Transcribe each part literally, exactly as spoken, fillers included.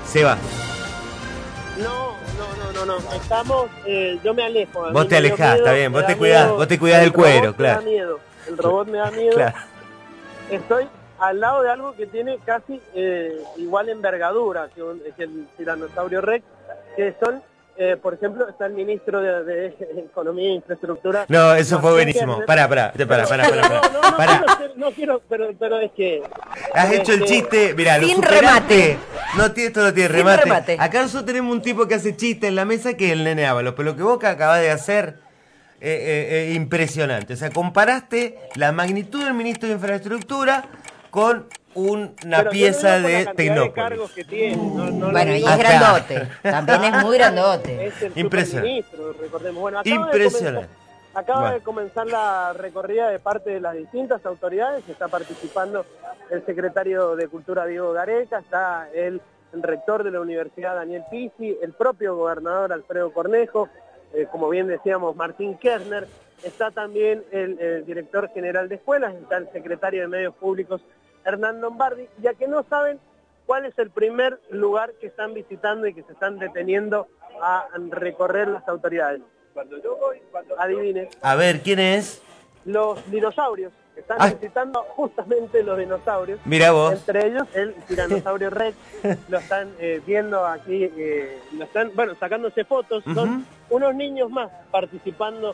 Se va. No, no, no, no, no. Estamos, eh, yo me alejo. A Vos mí te me dio alejás, miedo, está bien, me vos da te cuidás, miedo. vos te cuidás del El cuero, robot claro. Me da miedo. El robot me da miedo. Claro. Estoy al lado de algo que tiene casi eh, igual envergadura que, un, que el tiranosaurio Rex, que son, eh, por ejemplo, está el ministro de, de Economía e Infraestructura. No, eso fue Martín buenísimo. Kirchner. Pará, pará, pará, pará, pará, pará. No, no, no, Pará. quiero ser- no quiero, pero, pero es que... Has pero hecho es el que- chiste, mirá, lo Sin superaste. remate. No tiene, esto no tiene Sin remate. remate. Acá nosotros tenemos un tipo que hace chiste en la mesa que es el Nene Ábalos, pero lo que vos que acabás de hacer eh, eh, eh, impresionante. O sea, comparaste la magnitud del ministro de Infraestructura con un- una pero yo pieza lo digo por la de cantidad de Tecnópolis. cargos que tiene, no, no lo Bueno, y digo- es Ah, grandote. También es muy grandote. Es el Impresionante. superministro, recordemos. Bueno, acaba Impresionante. De comenzar, acaba Bueno. de comenzar la recorrida de parte de las distintas autoridades. Está participando el secretario de Cultura, Diego Gareca, está el rector de la Universidad, Daniel Pizzi, el propio gobernador, Alfredo Cornejo, eh, como bien decíamos, Martín Kirchner, está también el, el director general de escuelas, está el secretario de Medios Públicos, Hernán Lombardi, ya que no saben cuál es el primer lugar que están visitando y que se están deteniendo a recorrer las autoridades. Cuando yo voy, cuando adivinen, A ver, ¿quién es? los dinosaurios, están Ah. visitando justamente los dinosaurios. Mirá vos. Entre ellos el tiranosaurio Rex, lo están eh, viendo aquí, eh, lo están, bueno, sacándose fotos, son Ujú. unos niños más participando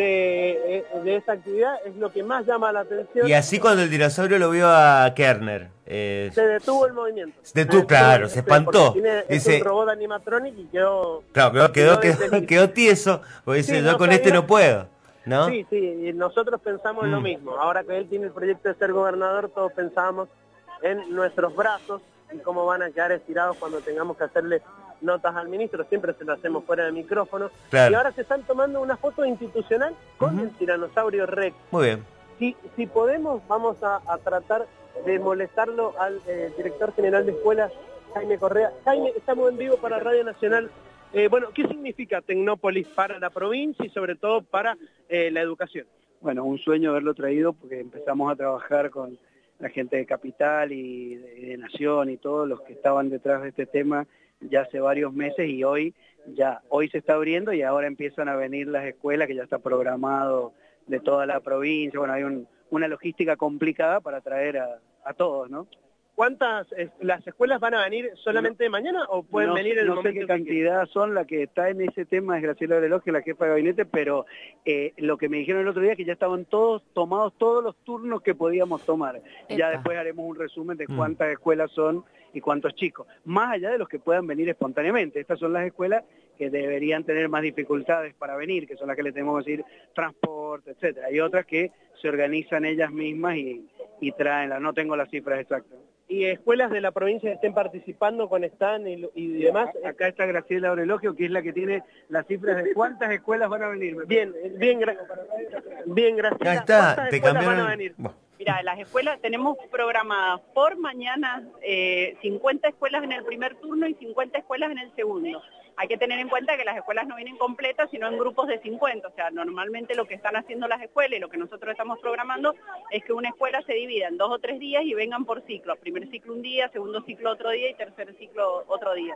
de, eh, de esa actividad, es lo que más llama la atención. Y así cuando el dinosaurio lo vio a Kerner. Eh, Se detuvo el movimiento. Se detuvo, claro, se espantó. porque tiene- es Dice- un robot animatronic y quedó... claro, quedó, quedó, quedó, detenido. quedó tieso, porque dice, Sí, yo no con sabía- este no puedo, ¿no? Sí, sí, y nosotros pensamos lo Mm. mismo. Ahora que él tiene el proyecto de ser gobernador, todos pensamos en nuestros brazos y cómo van a quedar estirados cuando tengamos que hacerle notas al ministro. Siempre se lo hacemos fuera de micrófono. Claro. Y ahora se están tomando una foto institucional con Ujú. el tiranosaurio Rex. Muy bien. Si, si podemos, vamos a, a tratar de molestarlo al eh, director general de escuelas, Jaime Correa. Jaime, estamos en vivo para Radio Nacional. Eh, bueno, ¿qué significa Tecnópolis para la provincia y sobre todo para eh, la educación? Bueno, un sueño haberlo traído porque empezamos a trabajar con la gente de Capital y de, de Nación y todos los que estaban detrás de este tema ya hace varios meses y hoy ya hoy se está abriendo y ahora empiezan a venir las escuelas que ya está programado de toda la provincia. Bueno, hay un, una logística complicada para traer a, a todos, ¿no? ¿Cuántas, eh, las escuelas van a venir solamente mañana o pueden no, venir en el no sé momento qué que quieran? cantidad son, la que está en ese tema es Graciela Reloj, que es la jefa de gabinete, pero eh, lo que me dijeron el otro día es que ya estaban todos tomados todos los turnos que podíamos tomar. Ya Epa. después haremos un resumen de Mm. cuántas escuelas son y cuántos chicos, más allá de los que puedan venir espontáneamente. Estas son las escuelas que deberían tener más dificultades para venir, que son las que le tenemos que decir transporte, etcétera. Hay otras que se organizan ellas mismas y, y traen, no tengo las cifras exactas. Y escuelas de la provincia que estén participando con stand y, y demás. Acá está Graciela Aurelogio, que es la que tiene las cifras de cuántas escuelas van a venir. Bien, bien, gra- bien, Graciela. Ahí está, ¿Cuántas te escuelas cambiaron. van a venir? Bueno, Mira, las escuelas tenemos programadas por mañana eh, cincuenta escuelas en el primer turno y cincuenta escuelas en el segundo. Hay que tener en cuenta que las escuelas no vienen completas, sino en grupos de cincuenta. O sea, normalmente lo que están haciendo las escuelas y lo que nosotros estamos programando es que una escuela se divida en dos o tres días y vengan por ciclo. Primer ciclo un día, segundo ciclo otro día y tercer ciclo otro día.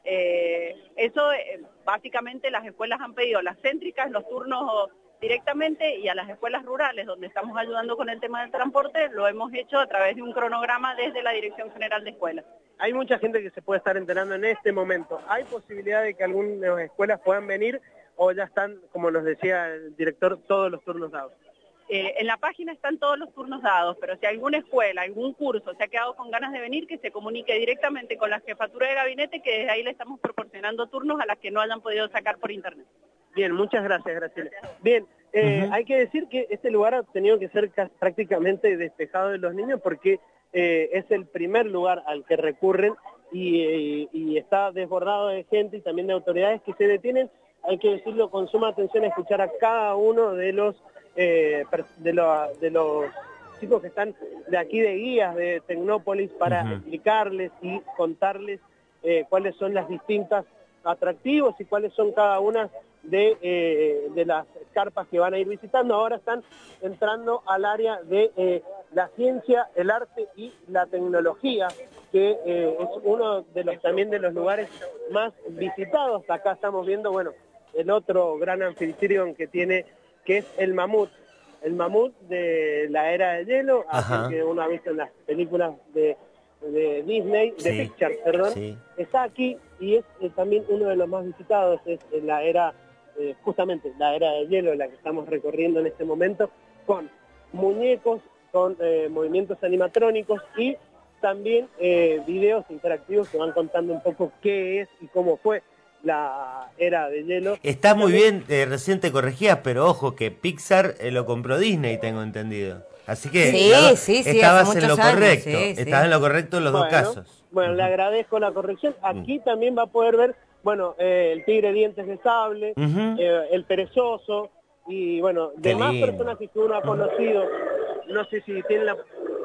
Eh, eso, eh, básicamente, las escuelas han pedido las céntricas, los turnos directamente, y a las escuelas rurales, donde estamos ayudando con el tema del transporte, lo hemos hecho a través de un cronograma desde la Dirección General de Escuelas. Hay mucha gente que se puede estar enterando en este momento. ¿Hay posibilidad de que algunas escuelas puedan venir o ya están, como nos decía el director, todos los turnos dados? Eh, en la página están todos los turnos dados, pero si alguna escuela, algún curso se ha quedado con ganas de venir, que se comunique directamente con la jefatura de gabinete, que desde ahí le estamos proporcionando turnos a las que no hayan podido sacar por internet. Bien, muchas gracias, Graciela. Bien, eh, Ujú. hay que decir que este lugar ha tenido que ser ca- prácticamente despejado de los niños porque eh, es el primer lugar al que recurren y, eh, y está desbordado de gente y también de autoridades que se detienen, hay que decirlo con suma atención, a escuchar a cada uno de los, eh, per- de, lo- de los chicos que están de aquí de guías de Tecnópolis para Ujú. explicarles y contarles eh, cuáles son las distintas atractivos y cuáles son cada una de, eh, de las carpas que van a ir visitando. Ahora están entrando al área de eh, la ciencia, el arte y la tecnología, que eh, es uno de los también de los lugares más visitados. Acá estamos viendo, bueno, el otro gran anfitrión que tiene, que es el mamut, el mamut de la era de hielo, aquel que uno ha visto en las películas de, de Disney, de Sí, Pixar, perdón, sí. está aquí y es eh, también uno de los más visitados, es eh, la era, eh, justamente la era de hielo, la que estamos recorriendo en este momento, con muñecos, con eh, movimientos animatrónicos y también eh, videos interactivos que van contando un poco qué es y cómo fue la era de hielo. Está muy También, bien, eh, recién te corregías, pero ojo que Pixar eh, lo compró Disney, tengo entendido. Así que Sí, las dos- sí, sí, estabas hace en lo muchos años, correcto, sí, sí. estabas en lo correcto en los dos bueno, casos. bueno, le agradezco la corrección. Aquí también va a poder ver, bueno, eh, el tigre dientes de sable, Ujú. eh, el perezoso y, bueno, Qué demás lindo. personajes que uno ha conocido. No sé si tienen la...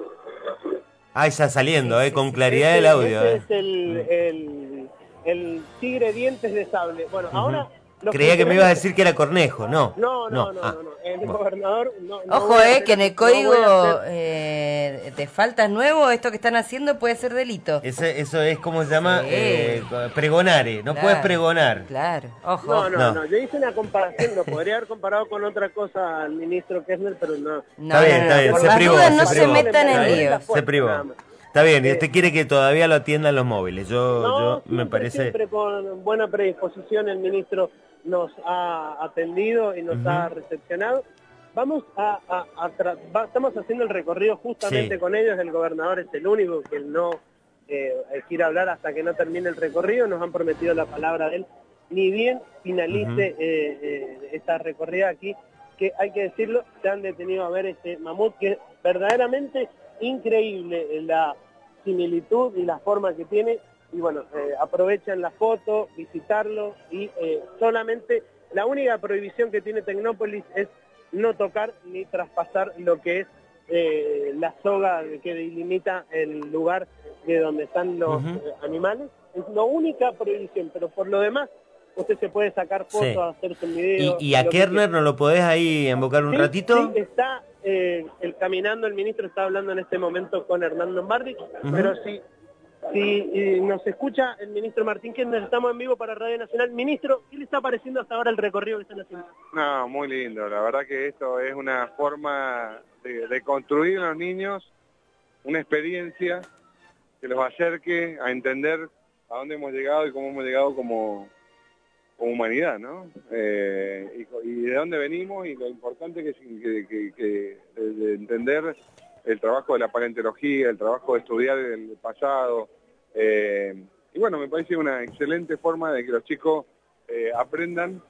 Ah, ya saliendo, Sí, eh, sí, con sí. claridad Este, el audio. este Eh. es el, el, el tigre dientes de sable. Bueno, ahora... los Creía que me ibas a funcionarios- decir que era Cornejo, no. No, no, No, no, ah, no, no. El bueno. gobernador no, no Ojo, voy a eh, hacer que en el eso, no voy a código hacer- eh, de faltas nuevo, esto que están haciendo puede ser delito. Ese- eso es como se llama Sí. eh, pregonare, no Claro, puedes pregonar. Claro, ojo, No, ojo. no, No. no, yo hice una comparación, lo podría haber comparado con otra cosa al ministro Kirchner, pero no. No, Está bien, no, está no, bien, por se las privó, dudas se no se privó. metan Está en bien, líos. Se privó. Nada más. Está bien, y Eh, usted quiere que todavía lo atiendan los móviles. Yo, No, yo me siempre, parece. siempre con buena predisposición el ministro nos ha atendido y nos Ujú. ha recepcionado. Vamos a, a- a tra- va- estamos haciendo el recorrido justamente Sí. con ellos. El gobernador es el único que no eh, quiere hablar hasta que no termine el recorrido. Nos han prometido la palabra de él. Ni bien finalice Ujú. eh, eh, esta recorrida aquí, que hay que decirlo, se han detenido a ver este mamut que es verdaderamente increíble eh, la similitud y la forma que tiene. Y bueno, eh, aprovechan la foto, visitarlo y eh, solamente la única prohibición que tiene Tecnópolis es no tocar ni traspasar lo que es eh, la soga que delimita el lugar de donde están los Ujú. eh, animales. Es la única prohibición, pero por lo demás usted se puede sacar fotos, Sí. hacerse un video. ¿Y, y a lo que Kerner quiera. no lo podés ahí invocar un Sí, ratito? sí, está eh, el, caminando, el ministro está hablando en este momento con Hernán Lombardi, pero sí. Si eh, nos escucha el ministro Martín Kirchner, estamos en vivo para Radio Nacional. Ministro, ¿qué le está pareciendo hasta ahora el recorrido que están haciendo? No, muy lindo. La verdad que esto es una forma de, de construir en los niños una experiencia que los acerque a entender a dónde hemos llegado y cómo hemos llegado como, como humanidad, ¿no? Eh, y, y de dónde venimos y lo importante que es que, que, que de, de entender el trabajo de la paleontología, el trabajo de estudiar el pasado. Eh, y bueno, me parece una excelente forma de que los chicos eh, aprendan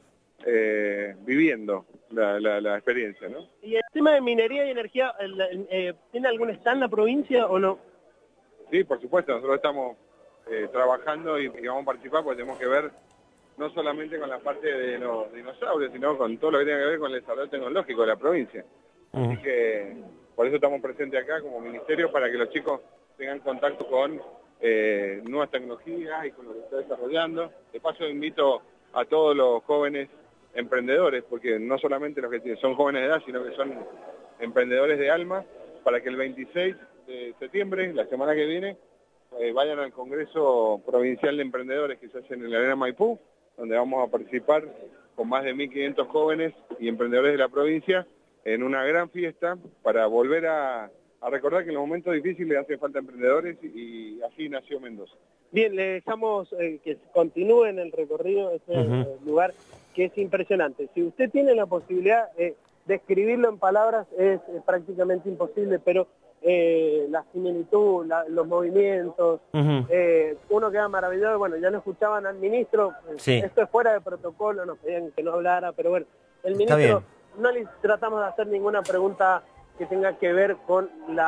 eh, viviendo la, la, la experiencia, ¿no? Y el tema de minería y energía, el- el- eh, ¿tiene algún stand en la provincia o no? Sí, por supuesto, nosotros estamos eh, trabajando y, y vamos a participar porque tenemos que ver no solamente con la parte de los dinosaurios, sino con todo lo que tiene que ver con el desarrollo tecnológico de la provincia. Así que por eso estamos presentes acá como ministerio, para que los chicos tengan contacto con eh, nuevas tecnologías y con lo que está desarrollando. De paso invito a todos los jóvenes emprendedores, porque no solamente los que son jóvenes de edad, sino que son emprendedores de alma, para que el veintiséis de septiembre, la semana que viene, eh, vayan al Congreso Provincial de Emprendedores que se hace en la Arena Maipú, donde vamos a participar con más de mil quinientos jóvenes y emprendedores de la provincia en una gran fiesta para volver a, a recordar que en los momentos difíciles hace falta emprendedores, y así nació Mendoza. Bien, le dejamos eh, que continúe en el recorrido, este Ujú. eh, lugar que es impresionante. Si usted tiene la posibilidad eh, de escribirlo en palabras, es, es prácticamente imposible, pero eh, la similitud, la- los movimientos, Ujú. eh, uno queda maravillado. Bueno, ya lo escuchaban al ministro, eh, Sí. esto es fuera de protocolo, nos pedían que no hablara, pero bueno, el Está ministro, bien. no le tratamos de hacer ninguna pregunta que tenga que ver con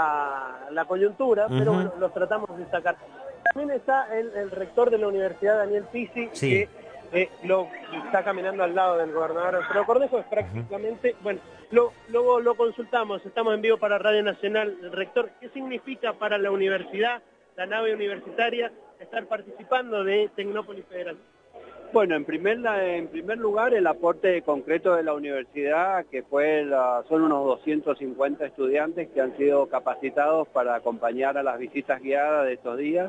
la, la coyuntura, pero Ujú. bueno, los tratamos de sacar. También está el, el rector de la Universidad, Daniel Pisi, Sí. que eh, lo está caminando al lado del gobernador Alfredo Cornejo. Es prácticamente, bueno, lo, luego lo consultamos, estamos en vivo para Radio Nacional. El rector, ¿qué significa para la universidad, la nave universitaria, estar participando de Tecnópolis Federal? Bueno, en primer, en primer lugar, el aporte concreto de la universidad, que fue la, son unos doscientos cincuenta estudiantes que han sido capacitados para acompañar a las visitas guiadas de estos días.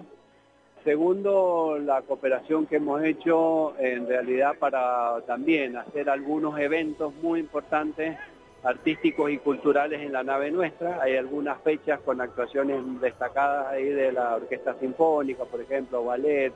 Segundo, la cooperación que hemos hecho en realidad para también hacer algunos eventos muy importantes, artísticos y culturales en la nave nuestra. Hay algunas fechas con actuaciones destacadas ahí de la Orquesta Sinfónica, por ejemplo, ballet.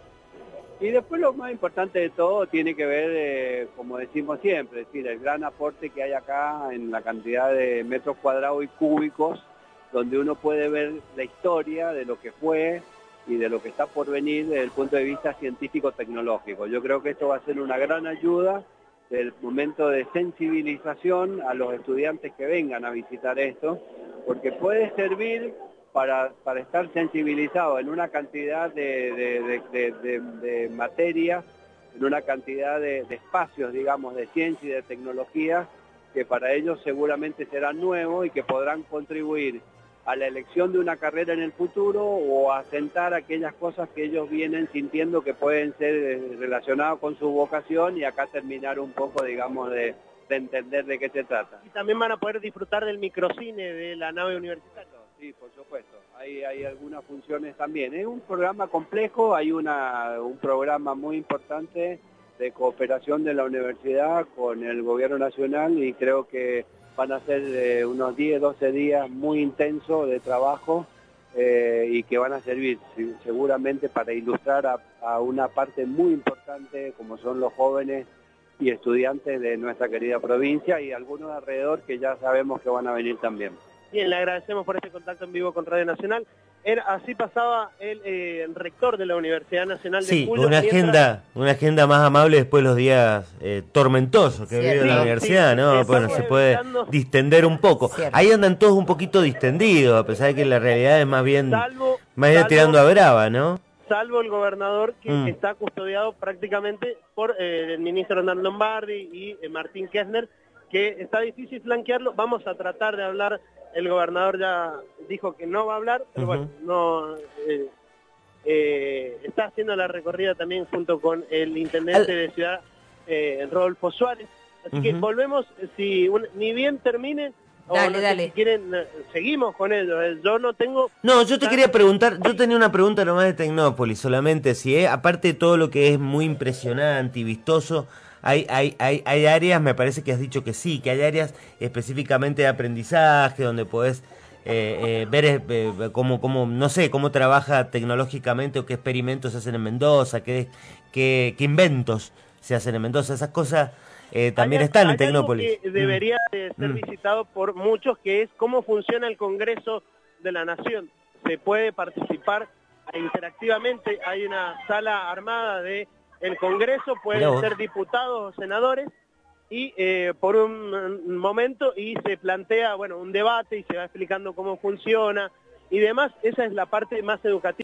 Y después lo más importante de todo tiene que ver, eh, como decimos siempre, es decir, el gran aporte que hay acá en la cantidad de metros cuadrados y cúbicos, donde uno puede ver la historia de lo que fue y de lo que está por venir desde el punto de vista científico-tecnológico. Yo creo que esto va a ser una gran ayuda del momento de sensibilización a los estudiantes que vengan a visitar esto, porque puede servir Para, para estar sensibilizado en una cantidad de, de, de, de, de, de materias, en una cantidad de, de espacios, digamos, de ciencia y de tecnología, que para ellos seguramente serán nuevos y que podrán contribuir a la elección de una carrera en el futuro o a asentar aquellas cosas que ellos vienen sintiendo que pueden ser relacionadas con su vocación y acá terminar un poco, digamos, de, de entender de qué se trata. Y también van a poder disfrutar del microcine de la nave universitaria. Sí, por supuesto. Hay, hay algunas funciones también. Es un programa complejo, hay una, un programa muy importante de cooperación de la universidad con el gobierno nacional y creo que van a ser eh, unos diez, doce días muy intensos de trabajo eh, y que van a servir seguramente para ilustrar a, a una parte muy importante como son los jóvenes y estudiantes de nuestra querida provincia y algunos alrededor que ya sabemos que van a venir también. Bien, le agradecemos por este contacto en vivo con Radio Nacional. Era, así pasaba el, eh, el rector de la Universidad Nacional de Sí, Cuyo. una mientras... agenda, una agenda más amable después de los días eh, tormentosos que vive la sí, universidad, sí, ¿no? sí, Bueno, se puede evitando... distender un poco. Cierto. Ahí andan todos un poquito distendidos, a pesar de que la realidad es más bien, Salvo, más bien salvo, tirando a brava, ¿no? Salvo el gobernador que Mm. está custodiado prácticamente por eh, el ministro Hernán Lombardi y eh, Martín Kirchner, que está difícil flanquearlo. Vamos a tratar de hablar. El gobernador ya dijo que no va a hablar, pero Uh-huh. bueno, no eh, eh, está haciendo la recorrida también junto con el intendente Al... de Ciudad, eh, Rodolfo Suárez. Así Uh-huh. que volvemos, si un, ni bien termine, o Dale, no sé, dale. si quieren, eh, seguimos con ellos. Eh, Yo no tengo... No, yo te quería preguntar, yo tenía una pregunta nomás de Tecnópolis, solamente si es, aparte de todo lo que es muy impresionante y vistoso, hay, hay, hay, hay áreas, me parece que has dicho que sí, que hay áreas específicamente de aprendizaje, donde podés eh, eh, ver eh, cómo, cómo, no sé, cómo trabaja tecnológicamente o qué experimentos se hacen en Mendoza, qué, qué, qué inventos se hacen en Mendoza, esas cosas eh, también Hay- están hay en Tecnópolis. algo que debería Mm. de ser Mm. visitado por muchos, que es cómo funciona el Congreso de la Nación. Se puede participar interactivamente, hay una sala armada de el Congreso, Mirá pueden vos. ser diputados o senadores, y eh, por un, un momento y se plantea, bueno, un debate y se va explicando cómo funciona y demás. Esa es la parte más educativa.